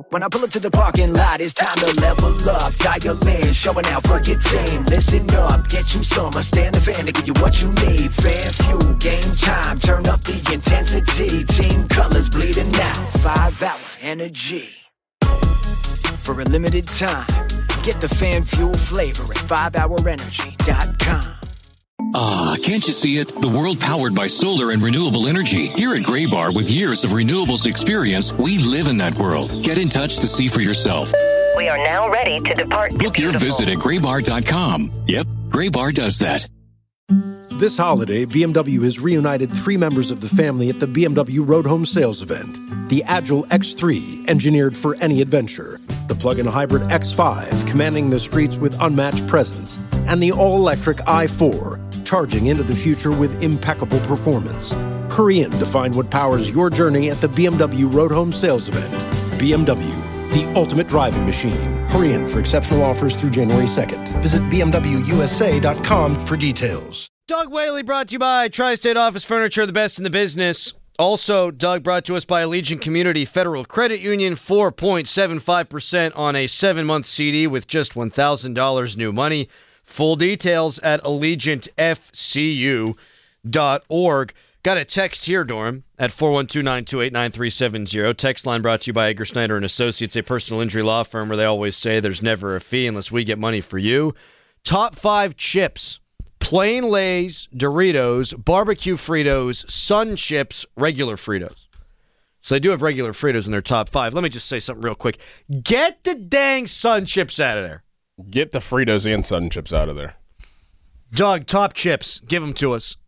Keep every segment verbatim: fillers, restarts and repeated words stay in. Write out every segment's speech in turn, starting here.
When I pull up to the parking lot, it's time to level up. Dial in, showing out for your team. Listen up, get you some. I stand the fan to give you what you need. Fan fuel, game time, turn up the intensity. Team colors bleeding out, five hour energy. For a limited time, get the fan fuel flavor at five hour energy dot com. Ah, can't you see it? The world powered by solar and renewable energy. Here at Graybar, with years of renewables experience, we live in that world. Get in touch to see for yourself. We are now ready to depart. Book your visit at graybar dot com. Yep, Graybar does that. This holiday, B M W has reunited three members of the family at the B M W Road Home Sales Event. The Agile X three, engineered for any adventure. The plug-in hybrid X five, commanding the streets with unmatched presence. And the all-electric i four, charging into the future with impeccable performance. Hurry in to find what powers your journey at the B M W Road Home Sales Event. B M W, the ultimate driving machine. Hurry in for exceptional offers through January second. Visit b m w u s a dot com for details. Doug Whaley brought to you by Tri-State Office Furniture, the best in the business. Also, Doug brought to us by Allegiant Community Federal Credit Union, four point seven five percent on a seven-month C D with just one thousand dollars new money. Full details at allegiant f c u dot org. Got a text here, Dorm, at four one two, nine two eight, nine three seven zero. Text line brought to you by Edgar Snyder and Associates, a personal injury law firm where they always say there's never a fee unless we get money for you. Top five chips: plain Lay's, Doritos, barbecue Fritos, Sun Chips, regular Fritos. So they do have regular Fritos in their top five. Let me just say something real quick. Get the dang Sun Chips out of there. Get the Fritos and Sun Chips out of there. Doug, top chips. Give them to us.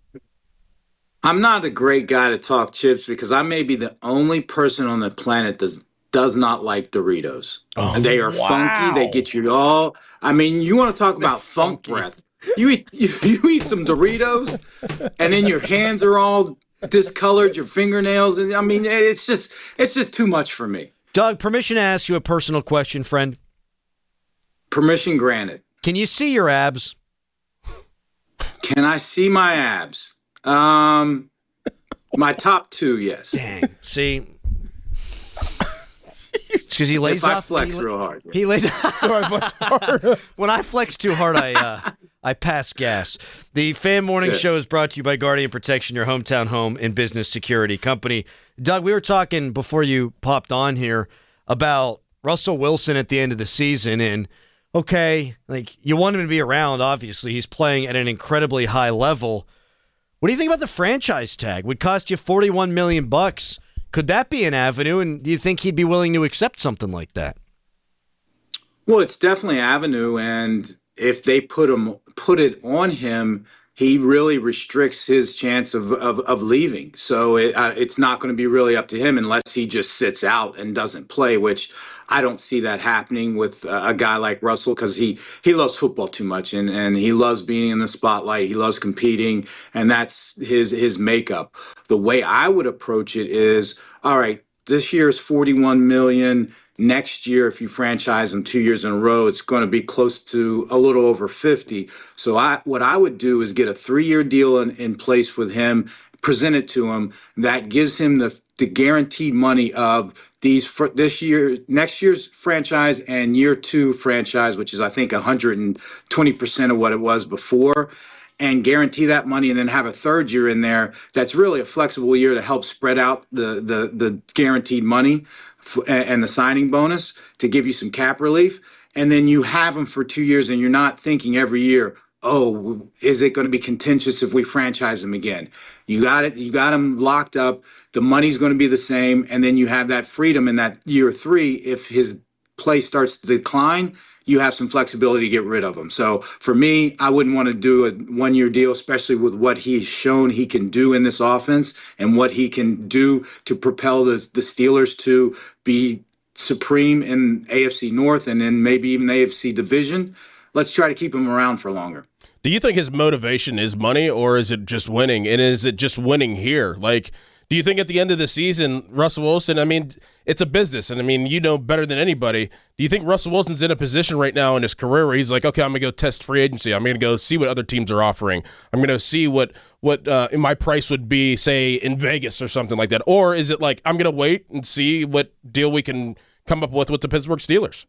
I'm not a great guy to talk chips because I may be the only person on the planet that does not like Doritos. Oh, and they are wow. funky. They get you all. I mean, you want to talk about funk breath. You eat you, you eat some Doritos, and then your hands are all discolored, your fingernails, and I mean, it's just it's just too much for me. Doug, permission to ask you a personal question, friend. Permission granted. Can you see your abs? Can I see my abs? Um, my top two, yes. Dang. See, it's because he lays if I off. flex he, real hard. He lays. When I flex too hard, I uh, I pass gas. The Fan Morning Good. Show is brought to you by Guardian Protection, your hometown home and business security company. Doug, we were talking before you popped on here about Russell Wilson at the end of the season, and okay, like you want him to be around. Obviously, he's playing at an incredibly high level. What do you think about the franchise tag? Would cost you forty-one million bucks. Could that be an avenue? And do you think he'd be willing to accept something like that? Well, it's definitely an avenue, and if they put him put it on him, he really restricts his chance of of, of leaving. So it, uh, it's not going to be really up to him unless he just sits out and doesn't play, which I don't see that happening with uh, a guy like Russell because he he loves football too much and, and he loves being in the spotlight. He loves competing, and that's his his makeup. The way I would approach it is, all right, this year is forty-one million dollars. Next year, if you franchise him two years in a row, it's going to be close to a little over fifty. So I, what I would do is get a three-year deal in, in place with him, present it to him. That gives him the the guaranteed money of these for this year, next year's franchise and year two franchise, which is I think one hundred twenty percent of what it was before, and guarantee that money, and then have a third year in there that's really a flexible year to help spread out the the the guaranteed money and the signing bonus to give you some cap relief. And then you have them for two years and you're not thinking every year, oh, is it going to be contentious if we franchise them again? You got it. You got them locked up. The money's going to be the same. And then you have that freedom in that year three. If his play starts to decline, you have some flexibility to get rid of him. So for me, I wouldn't want to do a one-year deal, especially with what he's shown he can do in this offense and what he can do to propel the, the Steelers to be supreme in A F C North and then maybe even the A F C division. Let's try to keep him around for longer. Do you think his motivation is money, or is it just winning? And is it just winning here? Like, do you think at the end of the season, Russell Wilson, I mean, it's a business, and I mean, you know better than anybody. Do you think Russell Wilson's in a position right now in his career where he's like, okay, I'm going to go test free agency. I'm going to go see what other teams are offering. I'm going to see what what uh, my price would be, say, in Vegas or something like that. Or is it like, I'm going to wait and see what deal we can come up with with the Pittsburgh Steelers?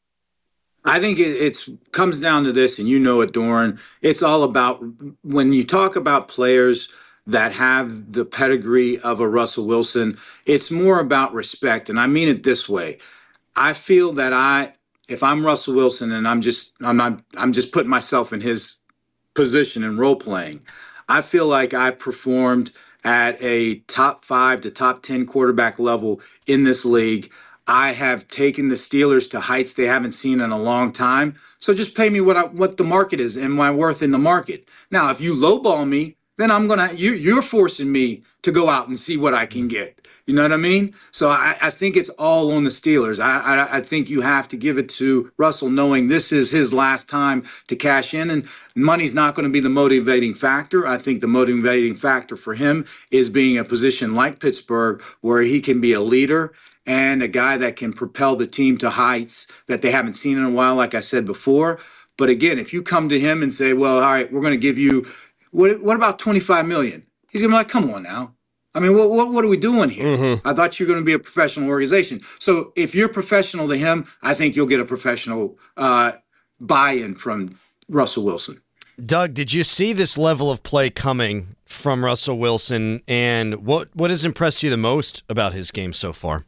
I think it it's, comes down to this, and you know it, Doran. It's all about when you talk about players that have the pedigree of a Russell Wilson, it's more about respect. And I mean it this way. I feel that I, if I'm Russell Wilson and I'm just, I'm not, I'm just putting myself in his position and role playing, I feel like I performed at a top five to top ten quarterback level in this league. I have taken the Steelers to heights they haven't seen in a long time. So just pay me what I, what the market is and my worth in the market. Now, if you lowball me, then I'm gonna you you're forcing me to go out and see what I can get. You know what I mean? So I, I think it's all on the Steelers. I, I I think you have to give it to Russell, knowing this is his last time to cash in, and money's not going to be the motivating factor. I think the motivating factor for him is being in a position like Pittsburgh where he can be a leader and a guy that can propel the team to heights that they haven't seen in a while, like I said before. But again, if you come to him and say, well, all right, we're going to give you What what about twenty-five million? He's gonna be like, come on now. I mean, what what, what are we doing here? Mm-hmm. I thought you were gonna be a professional organization. So if you're professional to him, I think you'll get a professional uh, buy-in from Russell Wilson. Doug, did you see this level of play coming from Russell Wilson? And what what has impressed you the most about his game so far?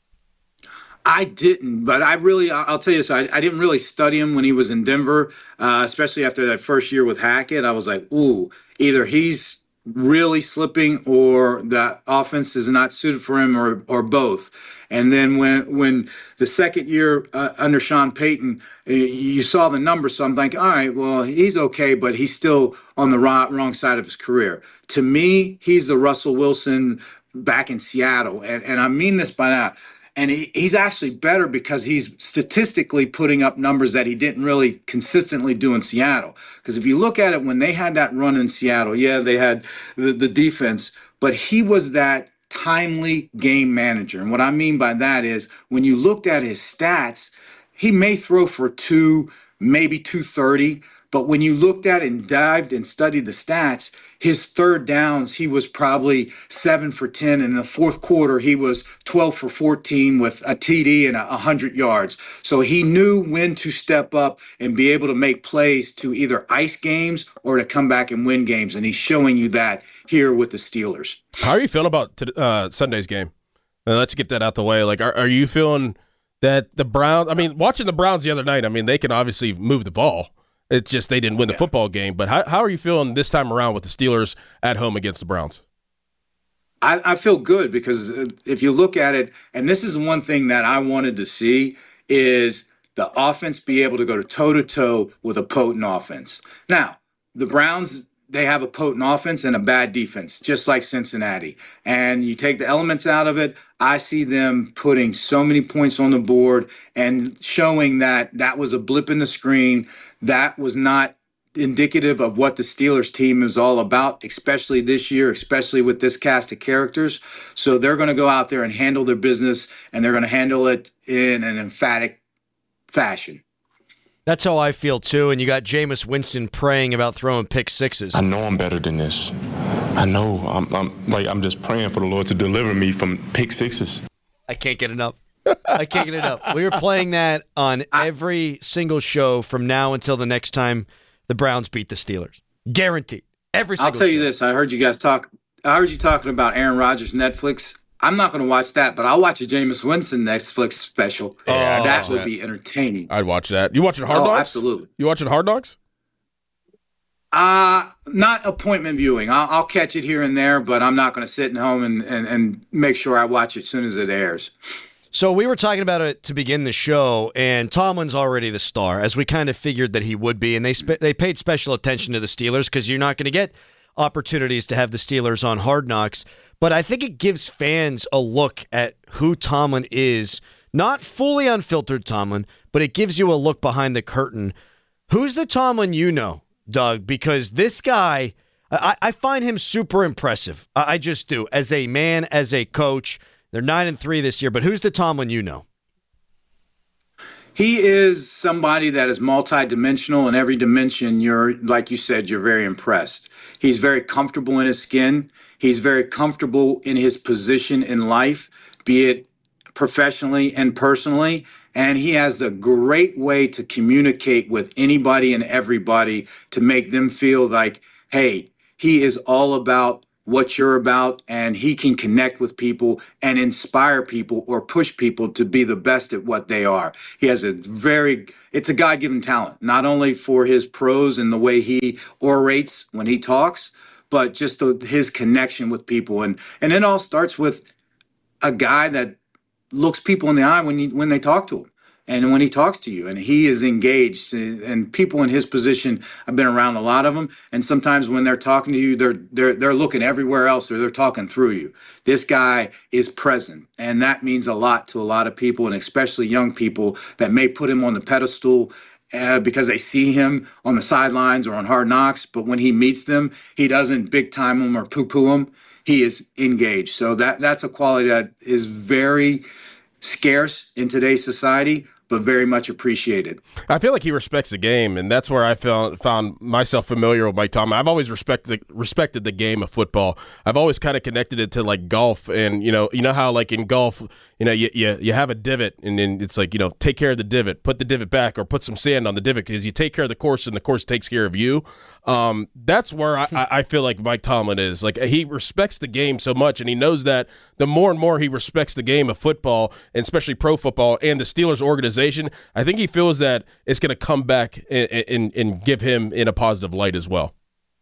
I didn't, but I really, I'll tell you this, I, I didn't really study him when he was in Denver, uh, especially after that first year with Hackett. I was like, ooh, either he's really slipping or the offense is not suited for him, or or both. And then when when the second year uh, under Sean Payton, you saw the numbers, so I'm like, all right, well, he's okay, but he's still on the wrong, wrong side of his career. To me, he's the Russell Wilson back in Seattle, and, and I mean this by that. And he, he's actually better because he's statistically putting up numbers that he didn't really consistently do in Seattle. Because if you look at it, when they had that run in Seattle, yeah, they had the, the defense, but he was that timely game manager. And what I mean by that is when you looked at his stats, he may throw for two, maybe two thirty. But when you looked at it and dived and studied the stats, his third downs, he was probably seven for ten. And in the fourth quarter, he was twelve for fourteen with a T D and one hundred yards. So he knew when to step up and be able to make plays to either ice games or to come back and win games. And he's showing you that here with the Steelers. How are you feeling about t- uh, Sunday's game? Uh, let's get that out the way. Like, are, are you feeling that the Browns, I mean, watching the Browns the other night, I mean, they can obviously move the ball. It's just they didn't win the yeah. football game. But how how are you feeling this time around with the Steelers at home against the Browns? I, I feel good because if you look at it, and this is one thing that I wanted to see, is the offense be able to go toe-to-toe with a potent offense. Now, the Browns, they have a potent offense and a bad defense, just like Cincinnati. And you take the elements out of it, I see them putting so many points on the board and showing that that was a blip in the screen. That was not indicative of what the Steelers team is all about, especially this year, especially with this cast of characters. So they're going to go out there and handle their business, and they're going to handle it in an emphatic fashion. That's how I feel, too. And you got Jameis Winston praying about throwing pick sixes. I know I'm better than this. I know. I'm, I'm like I'm just praying for the Lord to deliver me from pick sixes. I can't get enough. I can't get enough. We were playing that on every single show from now until the next time the Browns beat the Steelers. Guaranteed. Every single I'll tell show. you this. I heard you guys talk. I heard you talking about Aaron Rodgers Netflix. I'm not going to watch that, but I'll watch a Jameis Winston Netflix special. Yeah, oh, that would that. be entertaining. I'd watch that. You watching Hard oh, Knocks? Absolutely. You watching Hard Knocks? Uh, not appointment viewing. I'll, I'll catch it here and there, but I'm not going to sit at home and, and, and make sure I watch it as soon as it airs. So we were talking about it to begin the show, and Tomlin's already the star, as we kind of figured that he would be, and they spe- they paid special attention to the Steelers because you're not going to get opportunities to have the Steelers on Hard Knocks. But I think it gives fans a look at who Tomlin is, not fully unfiltered Tomlin, but it gives you a look behind the curtain. Who's the Tomlin you know, Doug? Because this guy, I, I find him super impressive. I, I just do. As a man, as a coach. They're nine and three this year, but who's the Tomlin you know? He is somebody that is multidimensional. In every dimension, you're, like you said, you're very impressed. He's very comfortable in his skin. He's very comfortable in his position in life, be it professionally and personally. And he has a great way to communicate with anybody and everybody to make them feel like, hey, he is all about what you're about, and he can connect with people and inspire people or push people to be the best at what they are. He has a very, it's a God-given talent, not only for his prose and the way he orates when he talks, but just the, his connection with people. And, and it all starts with a guy that looks people in the eye when you, when they talk to him. And when he talks to you, and he is engaged, and people in his position, I've been around a lot of them, and sometimes when they're talking to you, they're they're they're looking everywhere else, or they're talking through you. This guy is present, and that means a lot to a lot of people, and especially young people that may put him on the pedestal uh, because they see him on the sidelines or on Hard Knocks. But when he meets them, he doesn't big time them or poo poo them. He is engaged. So that that's a quality that is very scarce in today's society, but very much appreciated. I feel like he respects the game, and that's where I found found myself familiar with Mike Tomlin. I've always respected respected the game of football. I've always kind of connected it to like golf, and you know, you know how like in golf, you know, you you, you have a divot, and then it's like, you know, take care of the divot, put the divot back, or put some sand on the divot, because you take care of the course, and the course takes care of you. Um, that's where I, I feel like Mike Tomlin is. Like, he respects the game so much, and he knows that the more and more he respects the game of football, and especially pro football, and the Steelers organization, I think he feels that it's going to come back and, and, and give him in a positive light as well.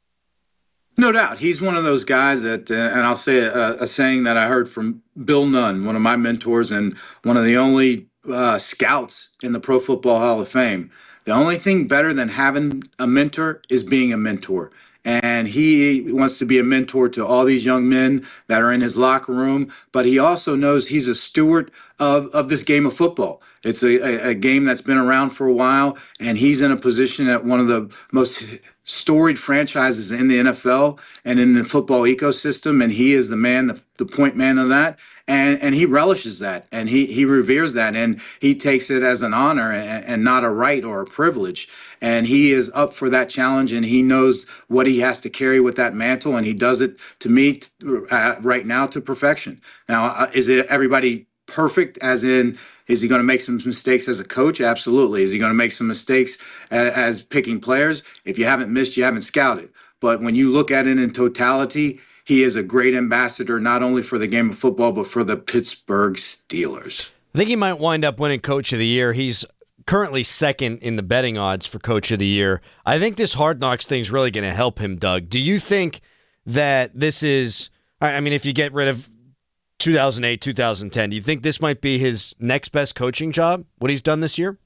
No doubt. He's one of those guys that, uh, and I'll say a, a saying that I heard from Bill Nunn, one of my mentors and one of the only uh, scouts in the Pro Football Hall of Fame. The only thing better than having a mentor is being a mentor. And he wants to be a mentor to all these young men that are in his locker room, but he also knows he's a steward of, of this game of football. It's a, a, a game that's been around for a while, and he's in a position at one of the most storied franchises in the N F L and in the football ecosystem, and he is the man, the, the point man of that, and and he relishes that, and he he reveres that, and he takes it as an honor and, and not a right or a privilege, and he is up for that challenge, and he knows what he has to carry with that mantle, and he does it, to me, uh, right now, to perfection. Now, uh, is it everybody perfect, as in, is he going to make some mistakes as a coach? Absolutely. Is he going to make some mistakes as, as picking players? If you haven't missed, you haven't scouted. But when you look at it in totality, he is a great ambassador, not only for the game of football, but for the Pittsburgh Steelers. I think he might wind up winning Coach of the Year. He's currently second in the betting odds for Coach of the Year. I think this Hard Knocks thing is really going to help him, Doug. Do you think that this is, I mean, if you get rid of two thousand eight, two thousand ten, do you think this might be his next best coaching job, what he's done this year?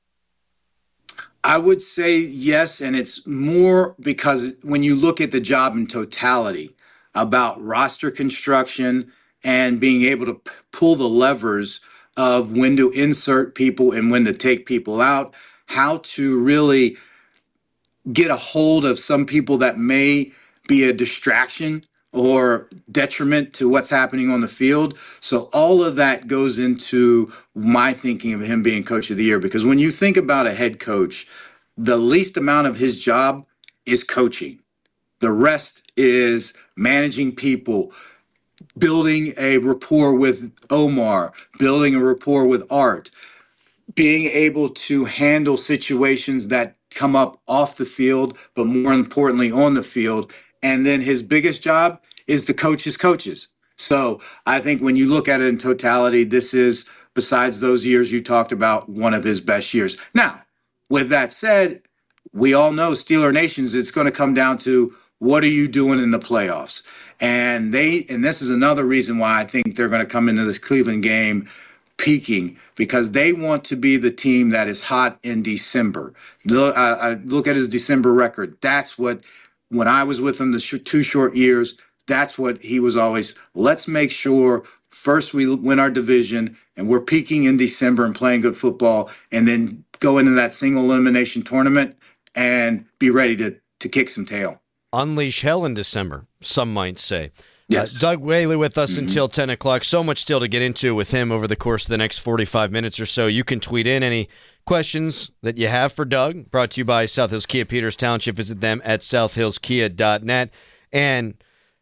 I would say yes, and it's more because when you look at the job in totality, about roster construction and being able to p- pull the levers of when to insert people and when to take people out, how to really get a hold of some people that may be a distraction or detriment to what's happening on the field. So all of that goes into my thinking of him being Coach of the Year, because when you think about a head coach, the least amount of his job is coaching. The rest is managing people, building a rapport with Omar, building a rapport with Art, being able to handle situations that come up off the field, but more importantly on the field. And then his biggest job is to coach his coaches. So I think when you look at it in totality, this is, besides those years you talked about, one of his best years. Now, with that said, we all know Steeler Nations, it's going to come down to what are you doing in the playoffs? And they, and this is another reason why I think they're going to come into this Cleveland game peaking, because they want to be the team that is hot in December. Look, I, I look at his December record. That's what, when I was with him the sh- two short years, that's what he was always, let's make sure first we win our division and we're peaking in December and playing good football, and then go into that single elimination tournament and be ready to, to kick some tail. Unleash hell in December, some might say. Yes. Uh, Doug Whaley with us Mm-hmm. until ten o'clock. So much still to get into with him over the course of the next forty-five minutes or so. You can tweet in any questions that you have for Doug. Brought to you by South Hills Kia Peters Township. Visit them at south hills kia dot net. And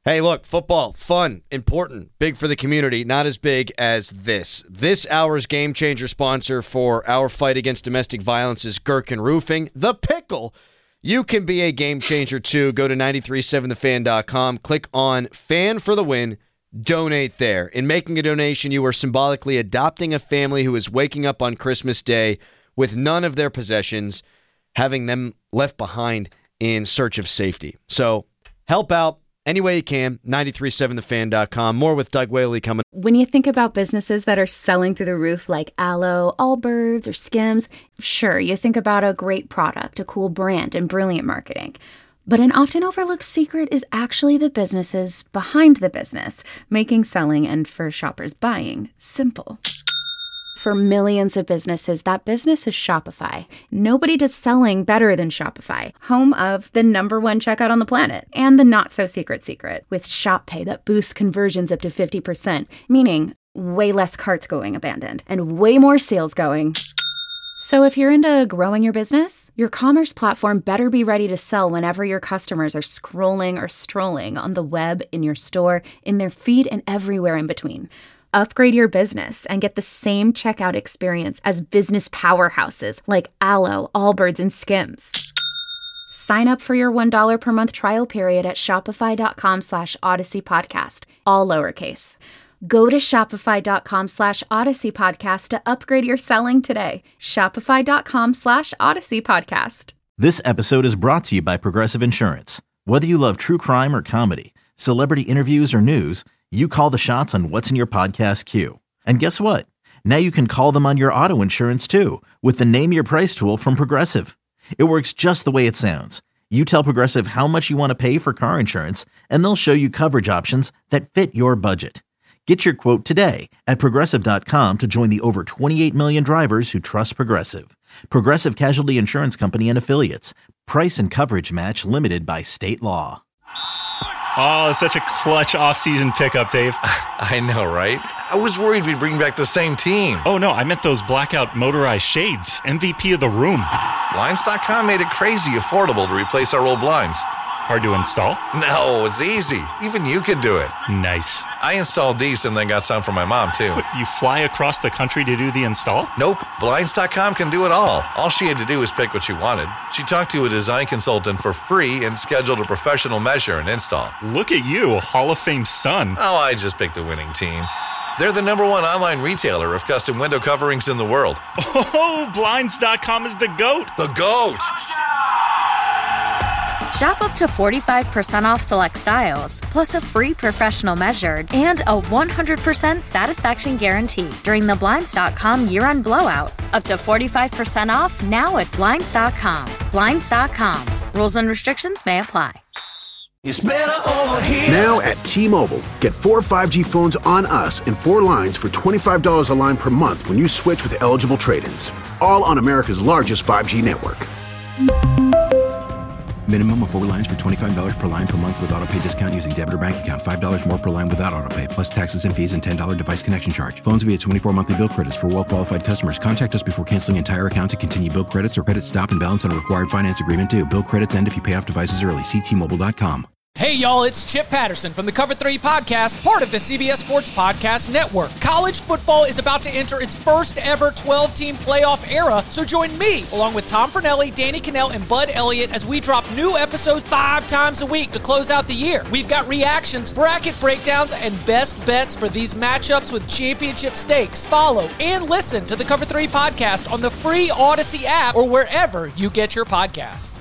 Hey, look, football, fun, important, big for the community, not as big as this. This hour's Game Changer sponsor for our fight against domestic violence is Gherkin Roofing. The Pickle. You can be a game changer, too. Go to nine three seven the fan dot com. Click on Fan for the Win. Donate there. In making a donation, you are symbolically adopting a family who is waking up on Christmas Day with none of their possessions, having them left behind in search of safety. So help out any way you can. nine three seven the fan dot com. More with Doug Whaley coming. When you think about businesses that are selling through the roof like Aloe, Allbirds, or Skims, sure, you think about a great product, a cool brand, and brilliant marketing. But an often overlooked secret is actually the businesses behind the business, making selling and for shoppers buying simple. For millions of businesses, that business is Shopify. Nobody does selling better than Shopify, home of the number one checkout on the planet and the not-so-secret secret with Shop Pay that boosts conversions up to fifty percent, meaning way less carts going abandoned and way more sales going. So if you're into growing your business, your commerce platform better be ready to sell whenever your customers are scrolling or strolling on the web, in your store, in their feed, and everywhere in between. Upgrade your business and get the same checkout experience as business powerhouses like Aloe, Allbirds, and Skims. Sign up for your one dollar per month trial period at shopify.com slash Odyssey Podcast, all lowercase. Go to shopify.com slash Odyssey Podcast to upgrade your selling today. Shopify.com slash Odyssey Podcast. This episode is brought to you by Progressive Insurance. Whether you love true crime or comedy, celebrity interviews or news, you call the shots on what's in your podcast queue. And guess what? Now you can call them on your auto insurance too with the Name Your Price tool from Progressive. It works just the way it sounds. You tell Progressive how much you want to pay for car insurance, and they'll show you coverage options that fit your budget. Get your quote today at Progressive dot com to join the over twenty-eight million drivers who trust Progressive. Progressive Casualty Insurance Company and Affiliates. Price and coverage match limited by state law. Oh, it's such a clutch off-season pickup, Dave. I know, right? I was worried we'd bring back the same team. Oh, no, I meant those blackout motorized shades. M V P of the room. Blinds dot com made it crazy affordable to replace our old blinds. Hard to install? No, it's easy. Even you could do it. Nice. I installed these and then got some for my mom, too. What, you fly across the country to do the install? Nope. Blinds dot com can do it all. All she had to do was pick what she wanted. She talked to a design consultant for free and scheduled a professional measure and install. Look at you, a Hall of Fame son. Oh, I just picked the winning team. They're the number one online retailer of custom window coverings in the world. Oh, Blinds dot com is the GOAT. The GOAT! Shop up to forty-five percent off select styles, plus a free professional measured and a one hundred percent satisfaction guarantee during the Blinds dot com year-end blowout. Up to forty-five percent off now at Blinds dot com. Blinds dot com. Rules and restrictions may apply. It's better over here. Now at T-Mobile, get four five G phones on us and four lines for twenty-five dollars a line per month when you switch with eligible trade-ins. All on America's largest five G network. Minimum of four lines for twenty-five dollars per line per month with autopay discount using debit or bank account. five dollars more per line without autopay, plus taxes and fees and ten dollars device connection charge. Phones via twenty-four monthly bill credits for well-qualified customers. Contact us before canceling entire account to continue bill credits or credit stop and balance on a required finance agreement due. Bill credits end if you pay off devices early. See T Mobile dot com. Hey, y'all, it's Chip Patterson from the Cover three Podcast, part of the C B S Sports Podcast Network. College football is about to enter its first ever twelve-team playoff era, so join me, along with Tom Fornelli, Danny Cannell, and Bud Elliott, as we drop new episodes five times a week to close out the year. We've got reactions, bracket breakdowns, and best bets for these matchups with championship stakes. Follow and listen to the Cover three Podcast on the free Odyssey app or wherever you get your podcasts.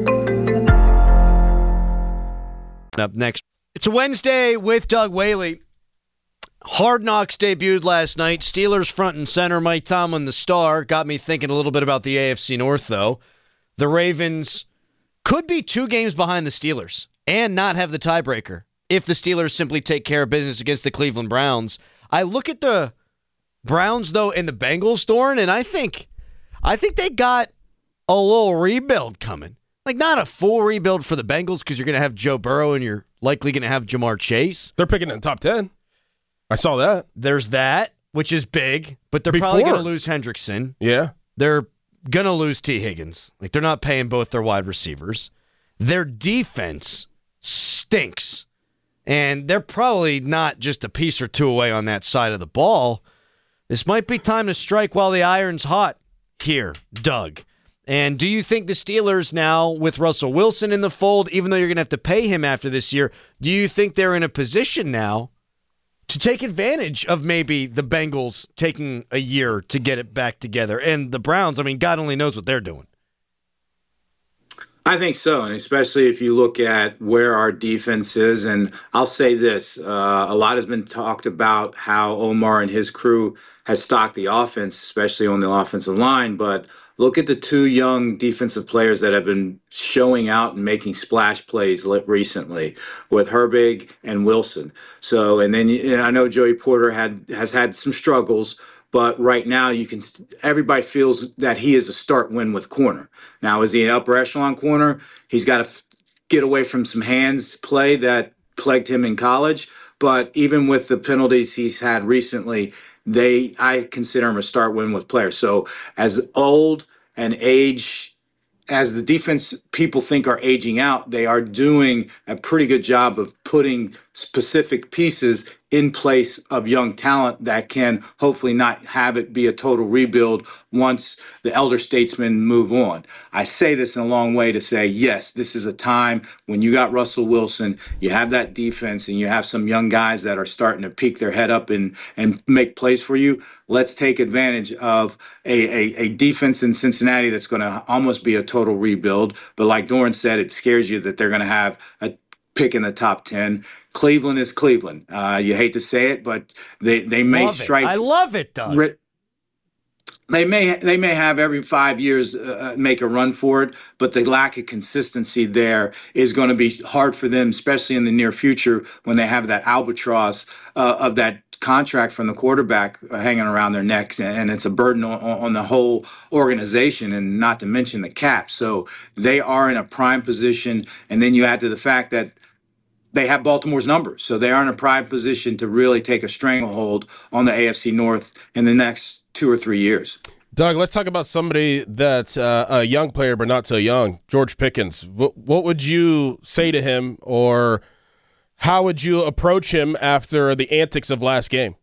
Up next, it's a Wednesday with Doug Whaley. Hard Knocks debuted last night. Steelers front and center. Mike Tomlin, the star, got me thinking a little bit about the A F C North, though. The Ravens could be two games behind the Steelers and not have the tiebreaker if the Steelers simply take care of business against the Cleveland Browns. I look at the Browns, though, and the Bengals, Thorne, and I think, I think they got a little rebuild coming. Like, not a full rebuild for the Bengals because you're going to have Joe Burrow and you're likely going to have Jamar Chase. They're picking in the top ten. I saw that. There's that, which is big, but they're Before. probably going to lose Hendrickson. Yeah. They're going to lose T. Higgins. Like, they're not paying both their wide receivers. Their defense stinks. And they're probably not just a piece or two away on that side of the ball. This might be time to strike while the iron's hot here, Doug. And do you think the Steelers now, with Russell Wilson in the fold, even though you're going to have to pay him after this year, do you think they're in a position now to take advantage of maybe the Bengals taking a year to get it back together? And the Browns, I mean, God only knows what they're doing. I think so, and especially if you look at where our defense is. And I'll say this, uh, a lot has been talked about how Omar and his crew has stocked the offense, especially on the offensive line. But look at the two young defensive players that have been showing out and making splash plays recently with Herbig and Wilson. So, and then you know, I know Joey Porter had has had some struggles, but right now you can. Everybody feels that he is a start win with corner. Now, is he an upper echelon corner? He's got to f- get away from some hands play that plagued him in college. But even with the penalties he's had recently, they I consider him a start win with players. So as old and age as the defense people think are aging out, they are doing a pretty good job of putting specific pieces in place of young talent that can hopefully not have it be a total rebuild once the elder statesmen move on. I say this in a long way to say, yes, this is a time when you got Russell Wilson, you have that defense, and you have some young guys that are starting to peek their head up and, and make plays for you. Let's take advantage of a, a, a defense in Cincinnati that's going to almost be a total rebuild. But like Doran said, it scares you that they're going to have a pick in the top ten. Cleveland is Cleveland. Uh, you hate to say it, but they, they may love strike. It. I love it, Doug. Ri- They may they may have every five years uh, make a run for it, but the lack of consistency there is going to be hard for them, especially in the near future when they have that albatross uh, of that contract from the quarterback hanging around their necks, and it's a burden on, on the whole organization, and not to mention the cap. So they are in a prime position, and then you add to the fact that they have Baltimore's numbers, so they are in a prime position to really take a stranglehold on the A F C North in the next two or three years. Doug, let's talk about somebody that's uh, a young player but not so young, George Pickens. What, what would you say to him, or how would you approach him after the antics of last game?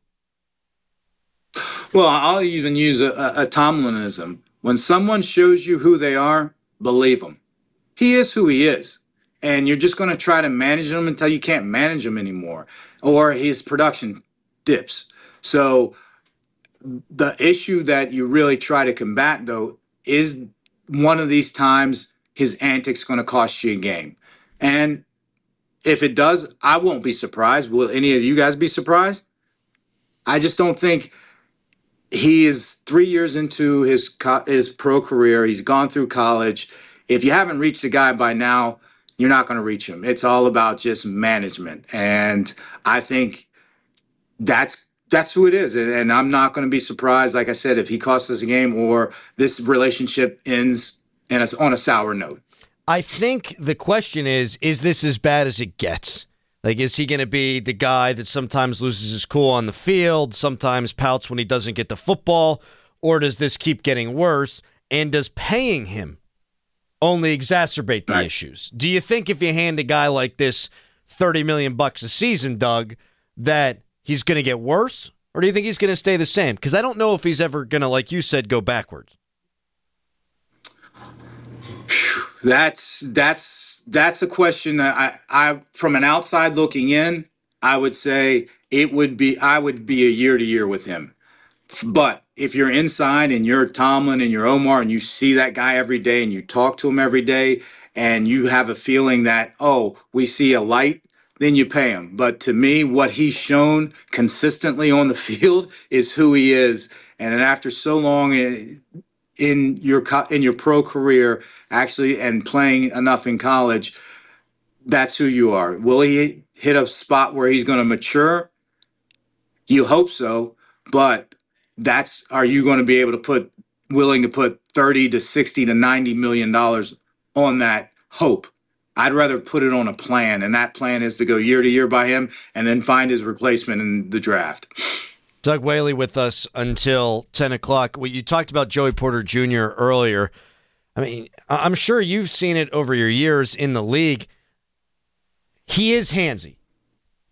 Well, I'll even use a, a, a Tomlinism. When someone shows you who they are, believe them. He is who he is. And you're just going to try to manage him until you can't manage him anymore, or his production dips. So the issue that you really try to combat, though, is one of these times his antics going to cost you a game. And if it does, I won't be surprised. Will any of you guys be surprised? I just don't think he is three years into his co- his pro career. He's gone through college. If you haven't reached the guy by now, you're not going to reach him. It's all about just management. And I think that's that's who it is. And I'm not going to be surprised, like I said, if he costs us a game or this relationship ends and it's on a sour note. I think the question is, is this as bad as it gets? Like, is he going to be the guy that sometimes loses his cool on the field, sometimes pouts when he doesn't get the football, or does this keep getting worse? And does paying him only exacerbate the right. issues? Do you think if you hand a guy like this thirty million bucks a season, Doug, that he's going to get worse, or do you think he's going to stay the same? Because I don't know if he's ever going to, like you said, go backwards. That's that's that's a question that I, I from an outside looking in, I would say it would be I would be a year to year with him. But if you're inside and you're Tomlin and you're Omar and you see that guy every day and you talk to him every day and you have a feeling that, oh, we see a light, then you pay him. But to me, what he's shown consistently on the field is who he is. And then after so long in, in your in your pro career, actually, and playing enough in college, that's who you are. Will he hit a spot where he's going to mature? You hope so, but that's are you going to be able to put willing to put thirty to sixty to ninety million dollars on that hope? I'd rather put it on a plan, and that plan is to go year to year by him and then find his replacement in the draft. Doug Whaley with us until ten o'clock. Well, you talked about Joey Porter Junior earlier. I mean, I'm sure you've seen it over your years in the league. He is handsy.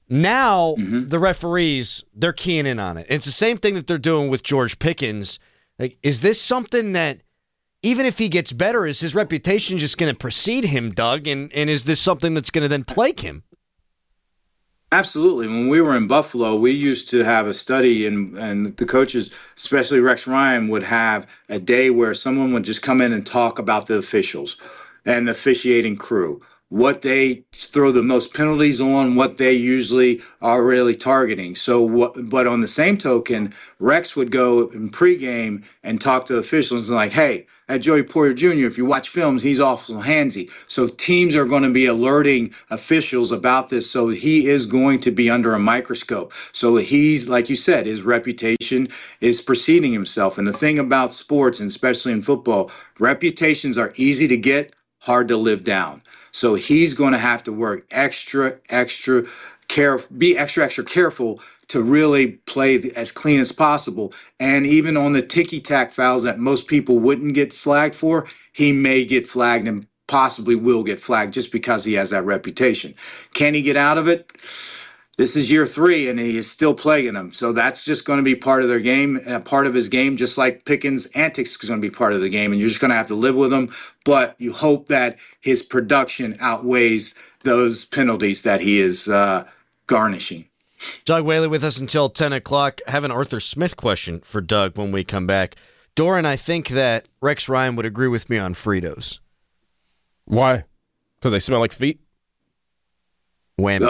Now, Mm-hmm. the referees, they're keying in on it. It's the same thing that they're doing with George Pickens. Like, is this something that, even if he gets better, is his reputation just going to precede him, Doug? And, and is this something that's going to then plague him? Absolutely. When we were in Buffalo, we used to have a study, and, and the coaches, especially Rex Ryan, would have a day where someone would just come in and talk about the officials and the officiating crew, what they throw the most penalties on, what they usually are really targeting. So, what, but on the same token, Rex would go in pregame and talk to officials and like, hey, at Joey Porter Junior, if you watch films, he's awful handsy. So teams are going to be alerting officials about this. So he is going to be under a microscope. So he's, like you said, his reputation is preceding himself. And the thing about sports, and especially in football, reputations are easy to get, hard to live down. So he's going to have to work extra, extra careful, be extra, extra careful to really play as clean as possible. And even on the ticky-tack fouls that most people wouldn't get flagged for, he may get flagged and possibly will get flagged just because he has that reputation. Can he get out of it? This is year three, and he is still plaguing them. So that's just going to be part of their game, uh, part of his game, just like Pickens' antics is going to be part of the game, and you're just going to have to live with them. But you hope that his production outweighs those penalties that he is uh, garnishing. Doug Whaley with us until ten o'clock. I have an Arthur Smith question for Doug when we come back. Doran, I think that Rex Ryan would agree with me on Fritos. Why? Because they smell like feet? Whammy.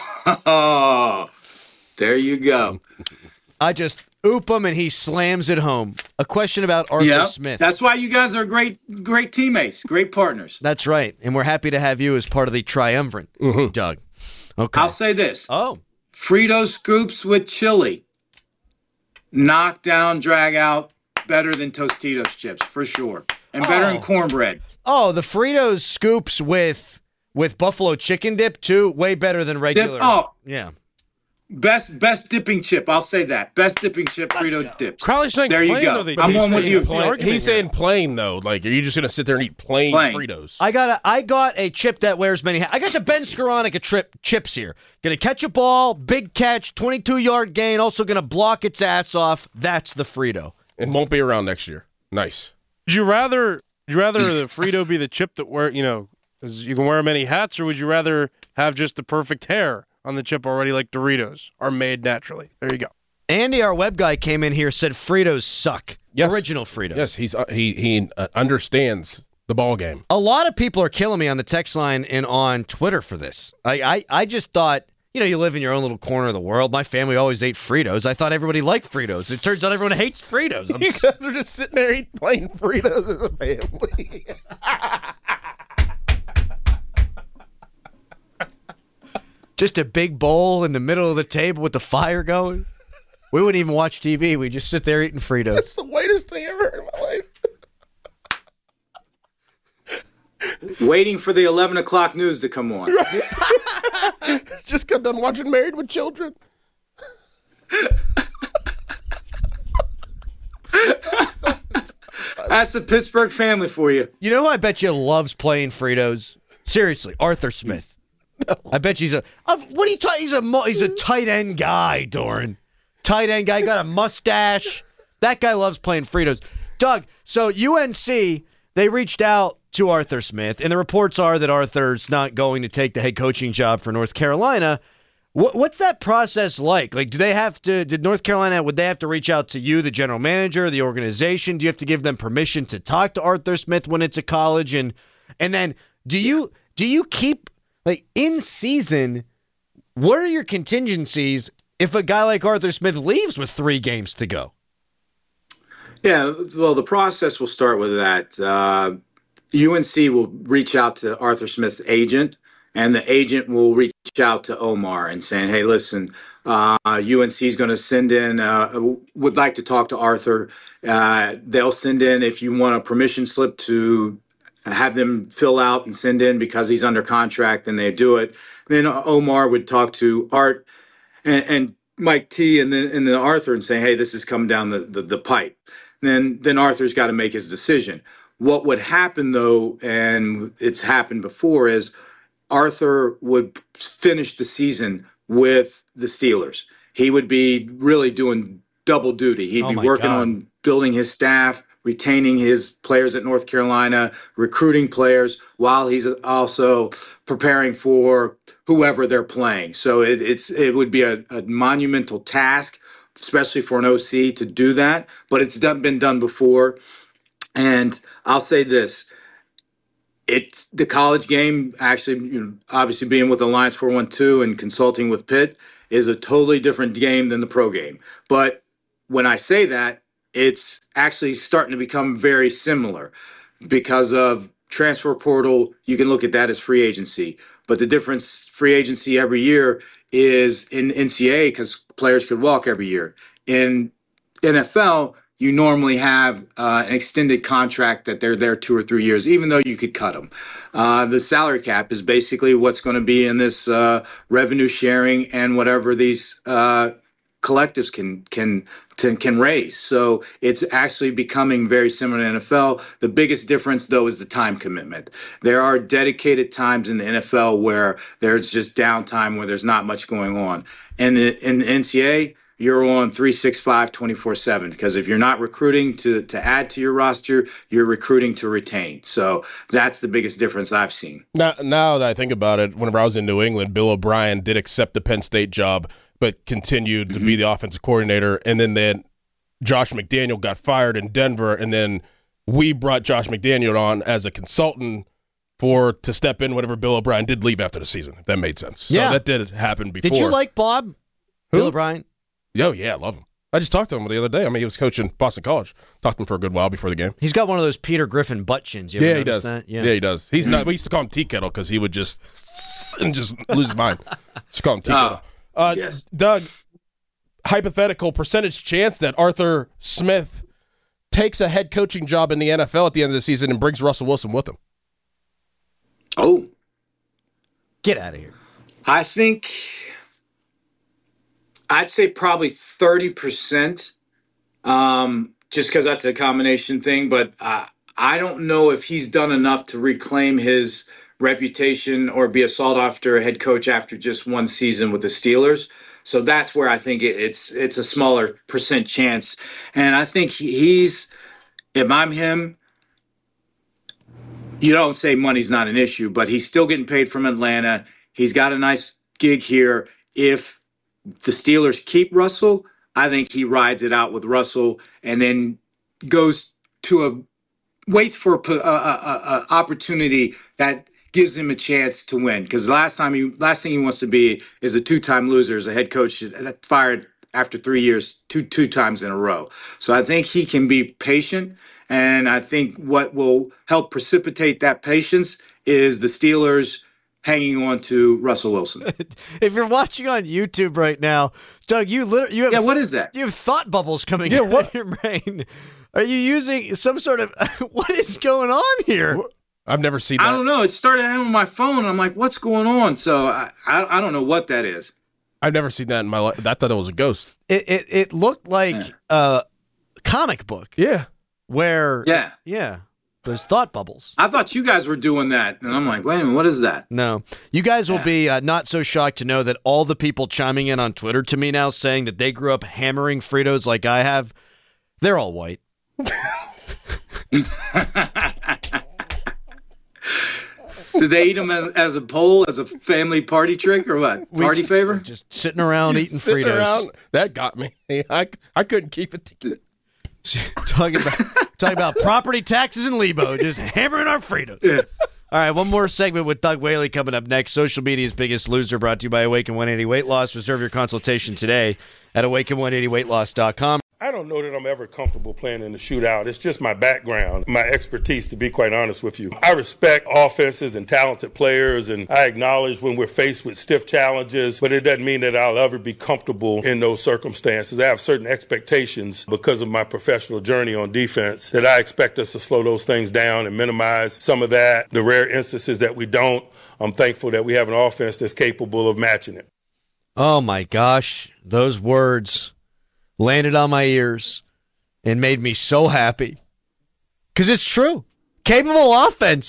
Oh, there you go. I just oop him and he slams it home. A question about Arthur Yep. Smith. That's why you guys are great, great teammates, great partners. That's right. And we're happy to have you as part of the triumvirate, Mm-hmm. Doug. Okay. I'll say this. Oh. Frito scoops with chili. Knock down, drag out, better than Tostitos chips, for sure. And better Oh. than cornbread. Oh, the Fritos scoops with with buffalo chicken dip, too, way better than regular. Dip, oh. Yeah. Best best dipping chip. I'll say that. Best dipping chip, Frito dips. Crowley's saying There you plain, go. though, they- I'm he's on with saying you. plain- He's saying plain, though. Like, are you just going to sit there and eat plain, Plain. Fritos? I got a, I got a chip that wears many hats. I got the Ben Skoranek trip chips here. Gonna catch a ball, big catch, twenty-two yard gain. Also gonna block its ass off. That's the Frito. It won't be around next year. Nice. Would you rather? Would you rather the Frito be the chip that wear you know, because you can wear many hats, or would you rather have just the perfect hair on the chip already, like Doritos are made naturally? There you go. Andy, our web guy, came in here, said Fritos suck. Yes. Original Fritos. Yes, he's uh, he he uh, understands the ball game. A lot of people are killing me on the text line and on Twitter for this. I, I, I just thought, you know, you live in your own little corner of the world. My family always ate Fritos. I thought everybody liked Fritos. It turns out everyone hates Fritos. I'm You guys are just sitting there eating plain Fritos as a family. just a big bowl in the middle of the table with the fire going. We wouldn't even watch T V. We'd just sit there eating Fritos. That's the whitest thing I've ever heard in my life. Waiting for the eleven o'clock news to come on. Just got done watching Married with Children. That's the Pittsburgh family for you. You know who I bet you loves playing Fritos? Seriously, Arthur Smith. No. I bet he's a. Of, what are you talking? He's a mo- he's a tight end guy, Doran. Tight end guy, got a mustache. That guy loves playing Fritos. Doug, so U N C, they reached out to Arthur Smith, and the reports are that Arthur's not going to take the head coaching job for North Carolina. What, what's that process like? Like, do they have to, did North Carolina, would they have to reach out to you, the general manager, the organization? Do you have to give them permission to talk to Arthur Smith when it's a college? And and then do you do you keep, like, in season, what are your contingencies if a guy like Arthur Smith leaves with three games to go? Yeah, well, the process will start with that. Uh, U N C will reach out to Arthur Smith's agent, and the agent will reach out to Omar and saying, hey, listen, uh, U N C is going to send in, uh, would like to talk to Arthur. Uh, they'll send in, if you want a permission slip to have them fill out and send in because he's under contract, then they do it. Then Omar would talk to Art and, and Mike T and then, and then Arthur and say, hey, this is coming down the, the, the pipe. Then, then Arthur's got to make his decision. What would happen, though, and it's happened before, is Arthur would finish the season with the Steelers. He would be really doing double duty. He'd Oh be my working God. on building his staff, retaining his players at North Carolina, recruiting players while he's also preparing for whoever they're playing. So it, it's it would be a, a monumental task, especially for an O C to do that. But it's done, been done before. And I'll say this. It's the college game, actually, you know, obviously being with Alliance four one two and consulting with Pitt is a totally different game than the pro game. But when I say that, it's actually starting to become very similar because of transfer portal. You can look at that as free agency, but the difference free agency every year is in N C A A because players could walk every year. In N F L, you normally have uh, an extended contract that they're there two or three years, even though you could cut them. Uh, the salary cap is basically what's going to be in this uh, revenue sharing and whatever these uh, collectives can can can can raise. So it's actually becoming very similar to N F L. The biggest difference, though, is the time commitment. There are dedicated times in the N F L where there's just downtime, where there's not much going on. And in the N C A A, you're on three sixty-five, twenty-four seven, because if you're not recruiting to, to add to your roster, you're recruiting to retain. So that's the biggest difference I've seen. Now, now that I think about it, whenever I was in New England, Bill O'Brien did accept the Penn State job, but continued to mm-hmm. be the offensive coordinator. And then, then Josh McDaniel got fired in Denver, and then we brought Josh McDaniel on as a consultant for to step in whenever Bill O'Brien did leave after the season, if that made sense. So yeah. that did happen before. Did you like Bob? Who? Bill O'Brien? Oh, yeah, I love him. I just talked to him the other day. I mean, he was coaching Boston College. Talked to him for a good while before the game. He's got one of those Peter Griffin butt chins. You ever yeah, he notice does. That? Yeah. yeah, he does. He's not. We used to call him Tea Kettle because he would just and just lose his mind. Just call him Tea Kettle. Oh, uh, yes. Doug, hypothetical percentage chance that Arthur Smith takes a head coaching job in the N F L at the end of the season and brings Russell Wilson with him. Oh, get out of here! I think. I'd say probably thirty percent, um, just because that's a combination thing. But uh, I don't know if he's done enough to reclaim his reputation or be a sought-after head coach after just one season with the Steelers. So that's where I think it, it's it's a smaller percent chance. And I think he, he's, if I'm him, you don't say money's not an issue, but he's still getting paid from Atlanta. He's got a nice gig here. If the Steelers keep Russell, I think he rides it out with Russell and then goes to a waits for a, a, a, a opportunity that gives him a chance to win. Because last time he last thing he wants to be is a two-time loser as a head coach that fired after three years, two two times in a row. So I think he can be patient, and I think what will help precipitate that patience is the Steelers hanging on to Russell Wilson. If you're watching on YouTube right now, Doug, you literally you have yeah. What is that? You have thought bubbles coming yeah, out what? of your brain. Are you using some sort of what is going on here? I've never seen that. I don't know. It started out on my phone. And I'm like, what's going on? So I, I I don't know what that is. I've never seen that in my life. I thought it was a ghost. It it, it looked like yeah. a comic book. Yeah. Where yeah yeah. There's thought bubbles. I thought you guys were doing that. And I'm like, wait a minute, what is that? No. You guys will yeah. be uh, not so shocked to know that all the people chiming in on Twitter to me now saying that they grew up hammering Fritos like I have, they're all white. Did they eat them as, as a poll, as a family party trick, or what? Party we, favor? Just sitting around eating sitting Fritos. Around, that got me. I, I couldn't keep it together. talking about talking about property taxes and Lebo, just hammering our Fritos. Yeah. All right, one more segment with Doug Whaley coming up next. Social media's biggest loser, brought to you by Awaken one eighty Weight Loss. Reserve your consultation today at awaken one eighty weight loss dot com. I don't know that I'm ever comfortable playing in the shootout. It's just my background, my expertise, to be quite honest with you. I respect offenses and talented players, and I acknowledge when we're faced with stiff challenges, but it doesn't mean that I'll ever be comfortable in those circumstances. I have certain expectations because of my professional journey on defense that I expect us to slow those things down and minimize some of that. The rare instances that we don't, I'm thankful that we have an offense that's capable of matching it. Oh, my gosh. Those words landed on my ears and made me so happy. Because it's true. Capable offense for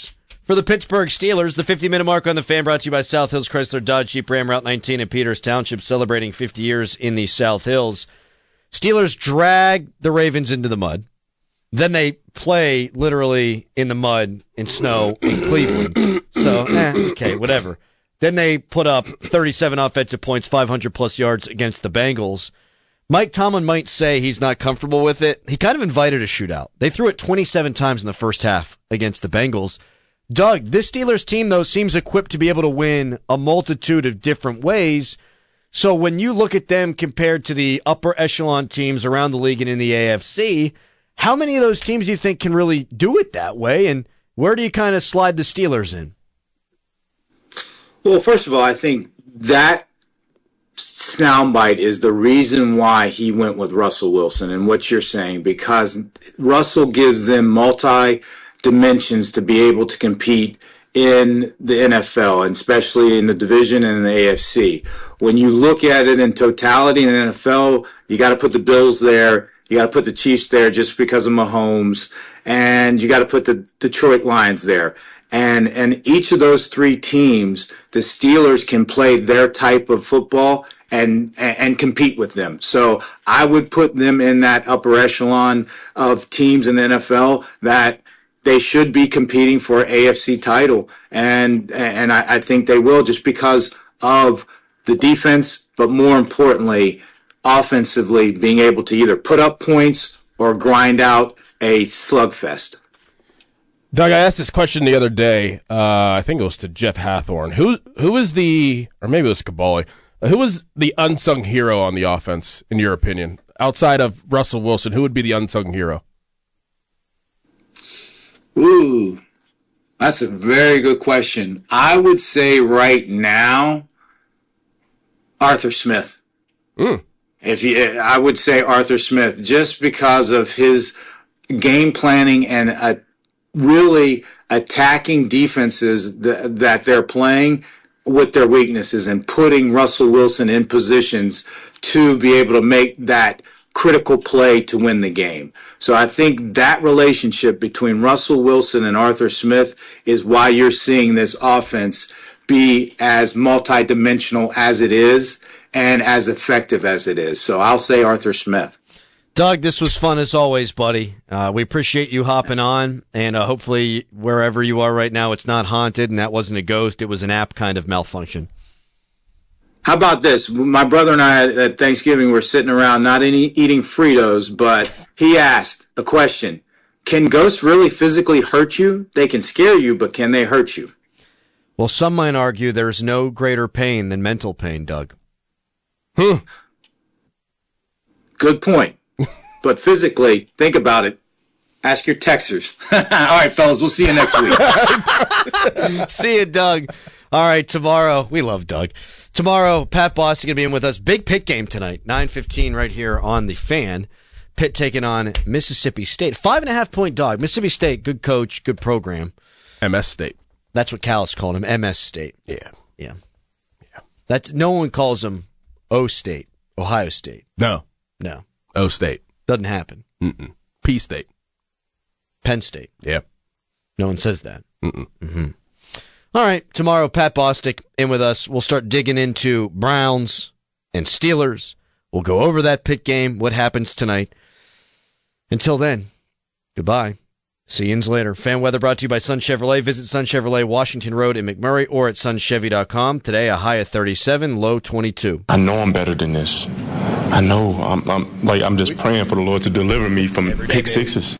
for the Pittsburgh Steelers. The fifty-minute mark on the Fan brought to you by South Hills Chrysler Dodge Jeep Ram Route nineteen in Peters Township, celebrating fifty years in the South Hills. Steelers drag the Ravens into the mud. Then they play literally in the mud and snow in Cleveland. So, eh, okay, whatever. Then they put up thirty-seven offensive points, five hundred plus yards against the Bengals. Mike Tomlin might say he's not comfortable with it. He kind of invited a shootout. They threw it twenty-seven times in the first half against the Bengals. Doug, this Steelers team, though, seems equipped to be able to win a multitude of different ways. So when you look at them compared to the upper echelon teams around the league and in the A F C, how many of those teams do you think can really do it that way? And where do you kind of slide the Steelers in? Well, first of all, I think that soundbite is the reason why he went with Russell Wilson and what you're saying, because Russell gives them multi dimensions to be able to compete in the N F L, and especially in the division and in the A F C. When you look at it in totality in the N F L, you got to put the Bills there. You got to put the Chiefs there just because of Mahomes, and you got to put the Detroit Lions there. And and each of those three teams, the Steelers can play their type of football and and compete with them. So I would put them in that upper echelon of teams in the N F L that they should be competing for an A F C title. And and I, I think they will, just because of the defense, but more importantly, offensively being able to either put up points or grind out a slugfest. Doug, I asked this question the other day. Uh, I think it was to Jeff Hathorn. Who who is the, or maybe it was Kabali, who was the unsung hero on the offense, in your opinion? Outside of Russell Wilson, who would be the unsung hero? Ooh, that's a very good question. I would say right now, Arthur Smith. Mm. If you, I would say Arthur Smith, just because of his game planning and uh, really attacking defenses th- that they're playing with their weaknesses and putting Russell Wilson in positions to be able to make that critical play to win the game. So I think that relationship between Russell Wilson and Arthur Smith is why you're seeing this offense be as multidimensional as it is and as effective as it is. So I'll say Arthur Smith. Doug, this was fun as always, buddy. Uh, we appreciate you hopping on, and uh, hopefully wherever you are right now, it's not haunted, and that wasn't a ghost. It was an app kind of malfunction. How about this? My brother and I at Thanksgiving were sitting around not any, eating Fritos, but he asked a question. Can ghosts really physically hurt you? They can scare you, but can they hurt you? Well, some might argue there's no greater pain than mental pain, Doug. Hmm. Good point. But physically, think about it. Ask your texters. All right, fellas, we'll see you next week. See you, Doug. All right, tomorrow, we love Doug. Tomorrow, Pat Boss is going to be in with us. Big Pitt game tonight, nine fifteen right here on The Fan. Pitt taking on Mississippi State. Five and a half point dog. Mississippi State, good coach, good program. M S State. That's what Cal's called him, M S State. Yeah. Yeah. Yeah. That's, no one calls him O State, Ohio State. No. No. O State. Doesn't happen. Mm-mm. P State. Penn State. Yeah. No one says that. Mm-mm. Mm-hmm. All right, tomorrow, Pat Bostic in with us. We'll start digging into Browns and Steelers. We'll go over that Pitt game, what happens tonight. Until then, goodbye. See you later. Fan weather brought to you by Sun Chevrolet. Visit Sun Chevrolet, Washington Road in McMurray, or at sun chevy dot com. Today, a high of thirty-seven, low twenty-two. I know I'm better than this. I know I'm, I'm like I'm just praying for the Lord to deliver me from pick sixes.